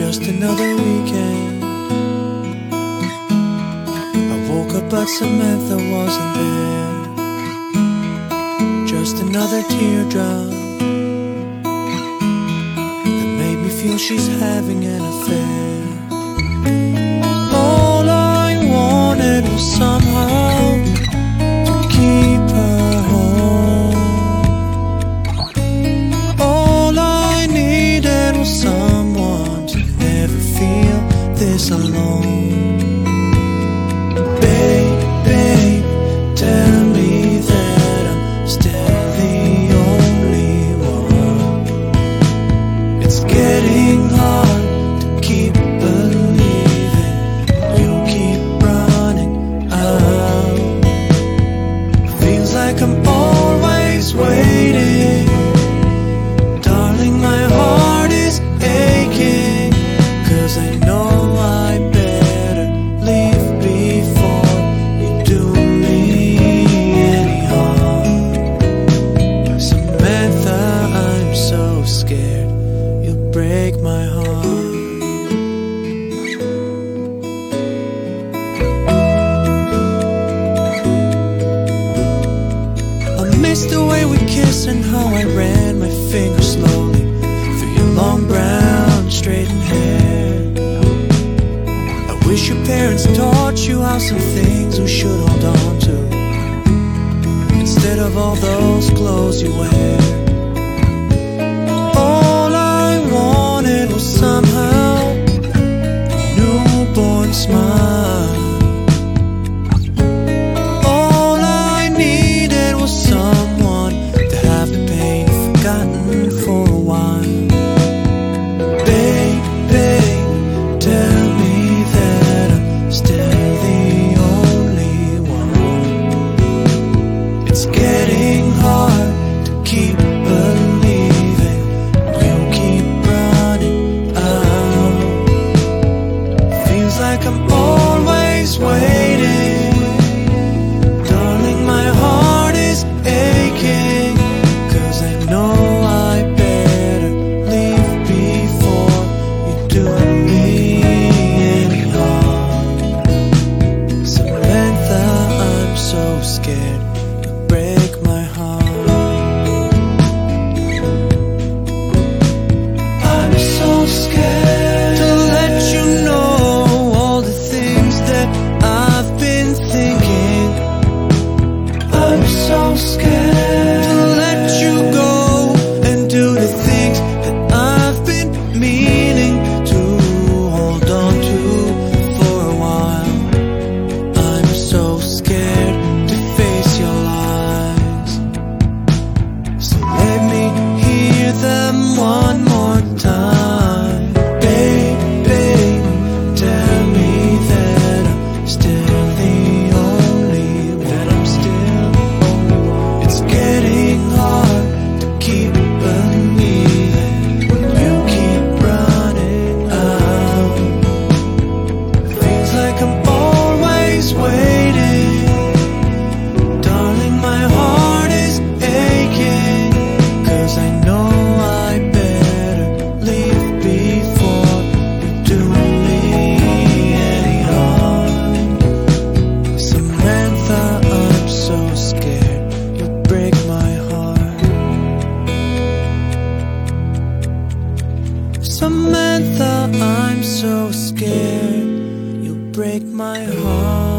just another weekend. I woke up but Samantha wasn't there. Just another teardrop that made me feel she's having an affair. All I wanted was somehow to keep her home. All I needed was someone to never feel this alone. Babe, babe, tell me that I'm still the only one. It's getting hard to keep believing. You keep running out. Feels like I'm always waiting. Darling, my heart is aching, 'cause I know I better leave before you do me any harm. Samantha, I'm so scared you'll break my heart. I miss the way we kissed and how I ran my fingers slowly through your long brown straightened hair. I wish your parents taught you how some things we should hold on to, instead of all those clothes you wear. All I wanted was somehow a newborn smile. All I needed was someone to have the pain forgotten for a while. Babe, babe, tell me that I'm still the only one. It's getting hard to keep believing. You keep running out. Feels like I'm always waiting. Darling, my heart is aching, 'cause I know I better leave before you do me any harm. Samantha, I'm so scared you'll break my heart. I'm so scared to let you know all the things that I've been thinking. I'm so scared to let you go and do the things that I've been meaning to hold on to for a while. I'm so scared to face your lies, so let me hear them one more time. Babe, babe, tell me that I'm still the only one. I'm still the only one. It's getting hard to keep believing. You keep running out. Feels like I'm always waiting. Darling, my heart is aching, 'cause I know I better leave before you do me any harm. Samantha, I'm so scared you'll break my heart. Samantha, I'm so scared you'll break my heart.